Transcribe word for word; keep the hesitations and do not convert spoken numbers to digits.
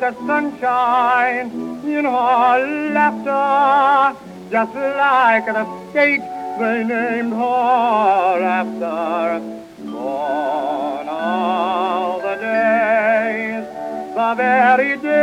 the sunshine in her laughter, just like the state they named her after. Gone are the days, the very days